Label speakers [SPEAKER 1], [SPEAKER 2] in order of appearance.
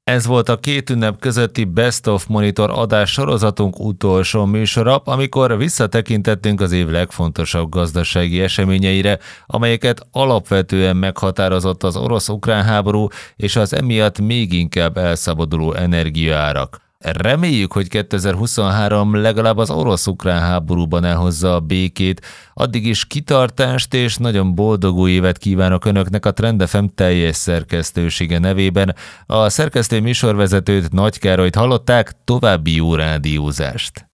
[SPEAKER 1] Ez volt a két ünnep közötti Best of Monitor adás sorozatunk utolsó műsora, amikor visszatekintettünk az év legfontosabb gazdasági eseményeire, amelyeket alapvetően meghatározott az orosz-ukrán háború és az emiatt még inkább elszabaduló energiaárak. Reméljük, hogy 2023 legalább az orosz-ukrán háborúban elhozza a békét, addig is kitartást és nagyon boldog új évet kívánok Önöknek a Trend FM teljes szerkesztősége nevében. A szerkesztő műsorvezetőt, Nagy Károlyt hallották, további jó rádiózást!